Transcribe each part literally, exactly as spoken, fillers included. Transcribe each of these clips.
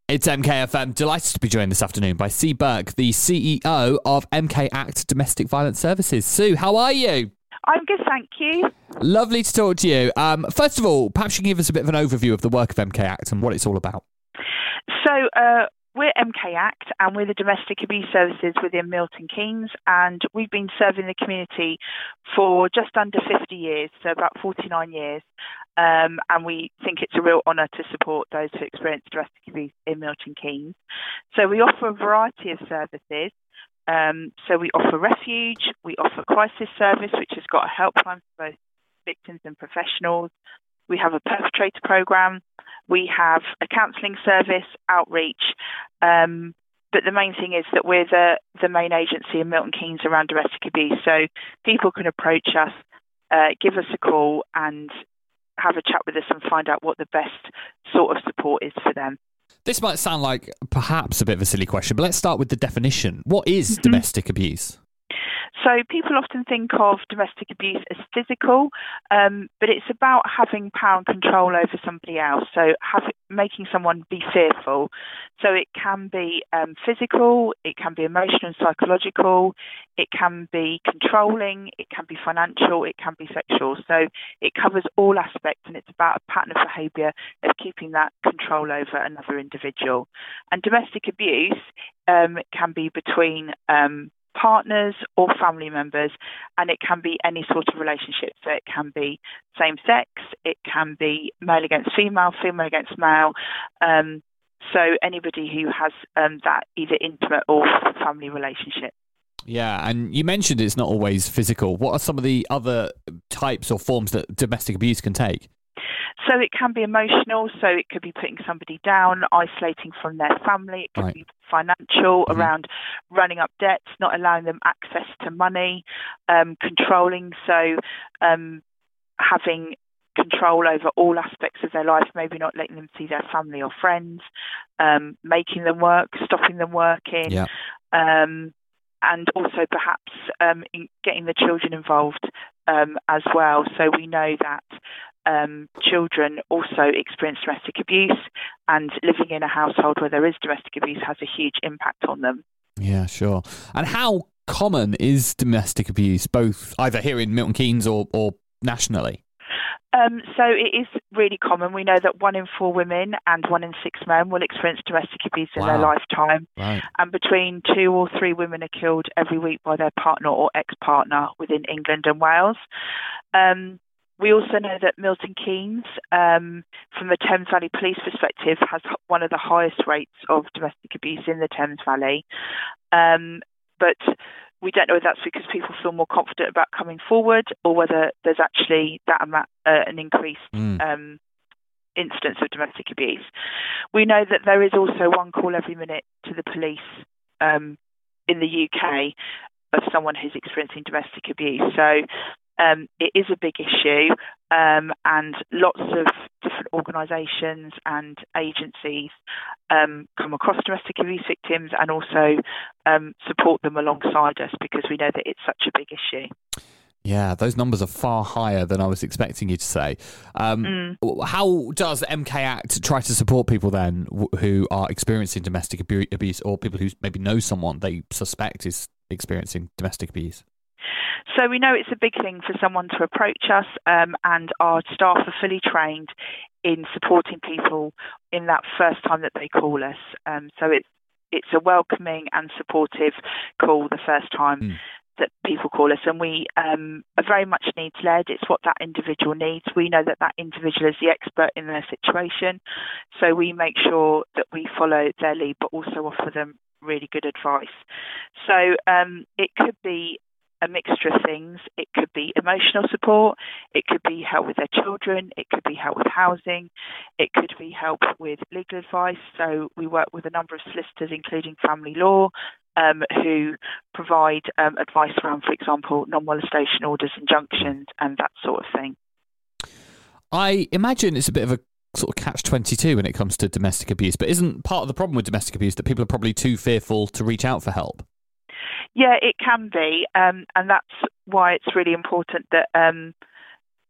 It's M K F M. Delighted to be joined this afternoon by Sue Burke, the C E O of M K Act Domestic Violence Services. Sue, how are you? I'm good, thank you. Lovely to talk to you. Um, first of all, perhaps you can give us a bit of an overview of the work of M K Act and what it's all about. So uh, we're M K Act and we're the domestic abuse services within Milton Keynes, and we've been serving the community for just under fifty years, so about forty-nine years. Um, and we think it's a real honour to support those who experience domestic abuse in Milton Keynes. So we offer a variety of services. Um, so we offer refuge, we offer crisis service, which has got a helpline for both victims and professionals. We have a perpetrator programme. We have a counselling service, outreach. Um, but the main thing is that we're the, the main agency in Milton Keynes around domestic abuse. So people can approach us, uh, give us a call and have a chat with us and find out what the best sort of support is for them. This might sound like perhaps a bit of a silly question, but let's start with the definition. What is Mm-hmm. domestic abuse? So people often think of domestic abuse as physical, um, but it's about having power and control over somebody else. So have, making someone be fearful. So it can be um, physical, it can be emotional and psychological, it can be controlling, it can be financial, it can be sexual. So it covers all aspects, and it's about a pattern of behaviour of keeping that control over another individual. And domestic abuse um, can be between um, partners or family members, and it can be any sort of relationship. So it can be same sex, it can be male against female, female against male. Um, so anybody who has um, that either intimate or family relationship. Yeah, and you mentioned it's not always physical. What are some of the other types or forms that domestic abuse can take? So it can be emotional, so it could be putting somebody down, isolating from their family. It could Right. be financial, Mm-hmm. around running up debts, not allowing them access to money, um, controlling, so um, having control over all aspects of their life, maybe not letting them see their family or friends, um, making them work, stopping them working, Yeah. um, and also perhaps um, in getting the children involved um, as well. So we know that Um, children also experience domestic abuse, and living in a household where there is domestic abuse has a huge impact on them. Yeah, sure. And how common is domestic abuse, both either here in Milton Keynes or, or nationally? Um, so it is really common. We know that one in four women and one in six men will experience domestic abuse in Wow. their lifetime. Right. And between two or three women are killed every week by their partner or ex-partner within England and Wales. Um, We also know that Milton Keynes, um, from the Thames Valley Police perspective, has one of the highest rates of domestic abuse in the Thames Valley. Um, but we don't know if that's because people feel more confident about coming forward, or whether there's actually that amount, uh, an increased Mm. um, incidence of domestic abuse. We know that there is also one call every minute to the police um, in the U K of someone who's experiencing domestic abuse. So Um, it is a big issue, um, and lots of different organisations and agencies um, come across domestic abuse victims and also um, support them alongside us, because we know that it's such a big issue. Yeah, those numbers are far higher than I was expecting you to say. Um, Mm. How does M K Act try to support people then w- who are experiencing domestic abu- abuse, or people who maybe know someone they suspect is experiencing domestic abuse? So we know it's a big thing for someone to approach us, um, and our staff are fully trained in supporting people in that first time that they call us. Um, so it's it's a welcoming and supportive call the first time Mm. that people call us, and we um, are very much needs-led. It's what that individual needs. We know that that individual is the expert in their situation, so we make sure that we follow their lead, but also offer them really good advice. So um, it could be a mixture of things. It could be emotional support, it could be help with their children, it could be help with housing, it could be help with legal advice. So we work with a number of solicitors, including family law, um, who provide um, advice around, for example, non-molestation orders, injunctions, and that sort of thing. I imagine it's a bit of a sort of catch twenty-two when it comes to domestic abuse, but isn't part of the problem with domestic abuse that people are probably too fearful to reach out for help? Yeah, it can be, um, and that's why it's really important that um,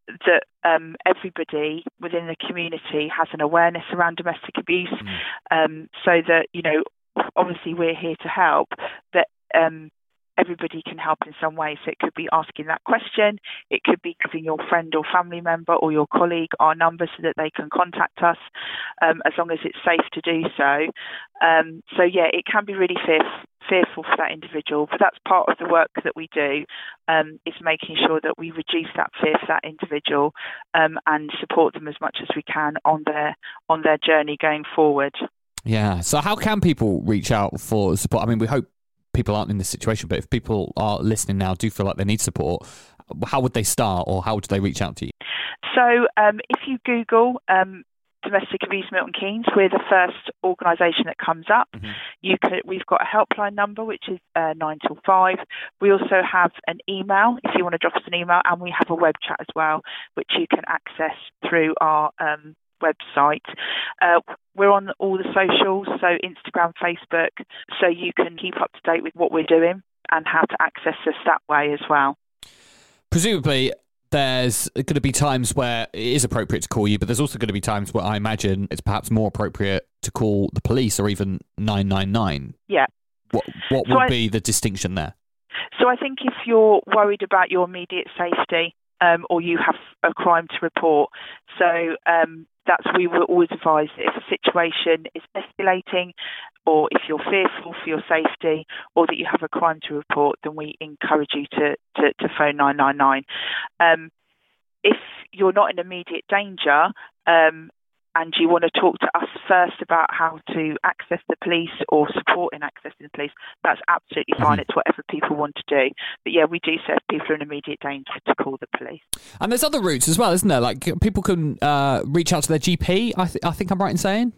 that um, everybody within the community has an awareness around domestic abuse, mm. um, so that, you know, obviously we're here to help, but um, everybody can help in some way. So it could be asking that question, it could be giving your friend or family member or your colleague our number so that they can contact us, um, as long as it's safe to do so. Um, so yeah, it can be really fearful. fearful for that individual, but that's part of the work that we do, um, is making sure that we reduce that fear for that individual, um, and support them as much as we can on their on their journey going forward. Yeah. So how can people reach out for support? I mean, we hope people aren't in this situation, but if people are listening now, do feel like they need support, how would they start, or how would they reach out to you? So um, if you Google um, Domestic Abuse Milton Keynes, we're the first organisation that comes up. Mm-hmm. You could, we've got a helpline number, which is uh, nine till five. We also have an email, if you want to drop us an email, and we have a web chat as well, which you can access through our um, website. Uh, we're on all the socials, so Instagram, Facebook, so you can keep up to date with what we're doing and how to access us that way as well. Presumably, there's going to be times where it is appropriate to call you, but there's also going to be times where I imagine it's perhaps more appropriate to call the police or even nine nine nine. Yeah. What what so would I, be the distinction there? So I think if you're worried about your immediate safety, um, or you have a crime to report, so um, that's we will always advise that if a situation is escalating, or if you're fearful for your safety, or that you have a crime to report, then we encourage you to, to, to phone nine nine nine. Um, if you're not in immediate danger, um, and you want to talk to us first about how to access the police or support in accessing the police, that's absolutely fine. Mm-hmm. It's whatever people want to do. But yeah, we do say if people are in immediate danger to call the police. And there's other routes as well, isn't there? Like people can uh, reach out to their G P, I, th- I think I'm right in saying?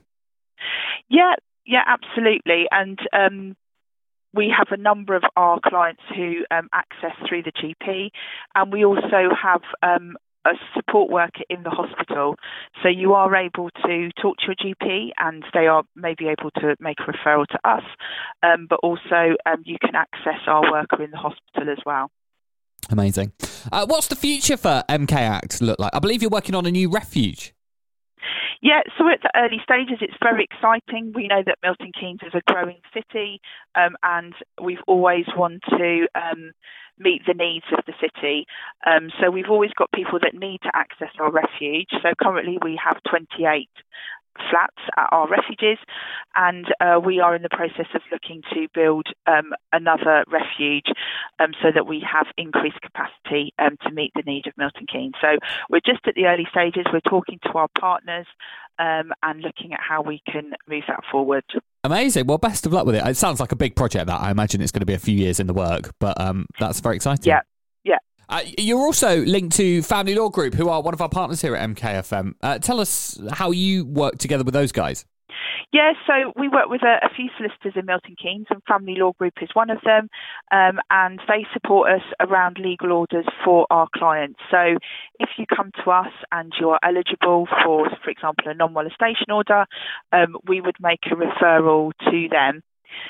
Yeah, yeah, absolutely. And um, we have a number of our clients who um, access through the G P, and we also have um, a support worker in the hospital. So you are able to talk to your G P and they are maybe able to make a referral to us, um, but also um, you can access our worker in the hospital as well. Amazing. Uh, what's the future for M K ACT look like? I believe you're working on a new refuge. Yeah, so at the early stages, it's very exciting. We know that Milton Keynes is a growing city, um, and we've always wanted to um, meet the needs of the city. Um, so we've always got people that need to access our refuge. So currently we have twenty-eight flats at our refuges, and uh, we are in the process of looking to build um, another refuge um, so that we have increased capacity um, to meet the need of Milton Keynes. So we're just at the early stages. We're talking to our partners um, and looking at how we can move that forward. Amazing. Well, best of luck with it. It sounds like a big project that I imagine it's going to be a few years in the work, but um, that's very exciting. Yeah. Yeah. Uh, you're also linked to Family Law Group, who are one of our partners here at M K F M. Uh, tell us how you work together with those guys. Yeah, so we work with a, a few solicitors in Milton Keynes, and Family Law Group is one of them, um, and they support us around legal orders for our clients. So if you come to us and you're eligible for, for example, a non-molestation order, um, we would make a referral to them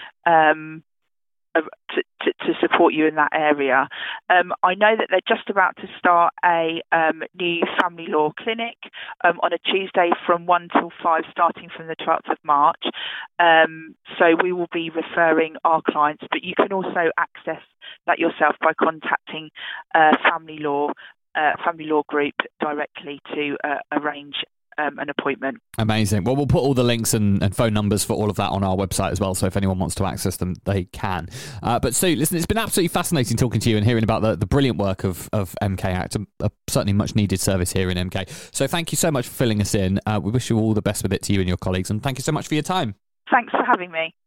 um, to, to, to support you in that area. Um, I know that they're just about to start a um, new family law clinic um, on a Tuesday from one till five, starting from the twelfth of March. Um, so we will be referring our clients, but you can also access that yourself by contacting uh, Family Law, uh, Family Law Group directly to uh, arrange Um, an appointment. Amazing. Well, we'll put all the links and, and phone numbers for all of that on our website as well, so if anyone wants to access them, they can. Uh, but Sue, listen, it's been absolutely fascinating talking to you and hearing about the, the brilliant work of, of M K ACT, a, a certainly much needed service here in M K. So thank you so much for filling us in. Uh, we wish you all the best with it to you and your colleagues, and thank you so much for your time. Thanks for having me.